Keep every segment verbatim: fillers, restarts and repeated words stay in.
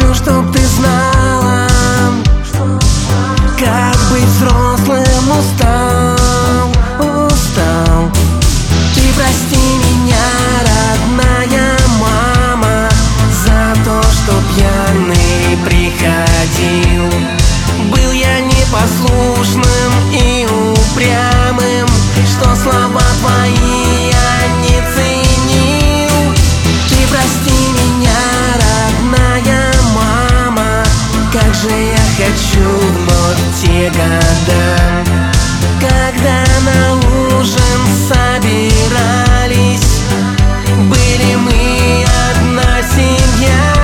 хочу, чтоб ты знала, как быть взрослым устал, устал. Ты прости меня, родная мама, за то, что пьяный приходил. Был я непослушным и упрямым, что слова твои я не ценил. Ты прости меня, родная мама, как же я хочу вновь те года, когда на ужин собирались, были мы одна семья.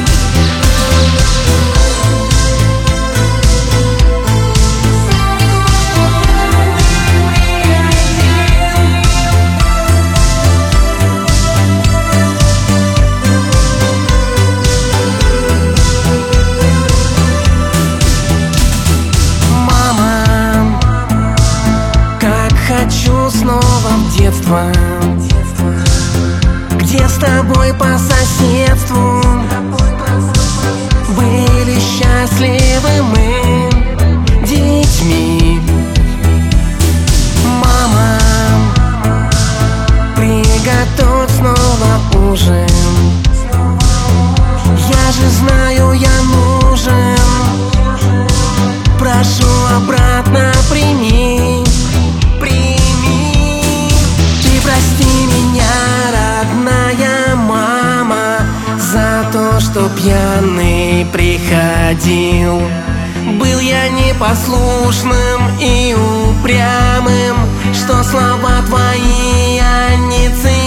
Хочу снова в детство, где с тобой по соседству были счастливы мы детьми. Мама, приготовь снова ужин, я же знаю, я нужен. Прошу обратно прими. Что пьяный приходил, был я непослушным и упрямым, что слова твои я не ценил.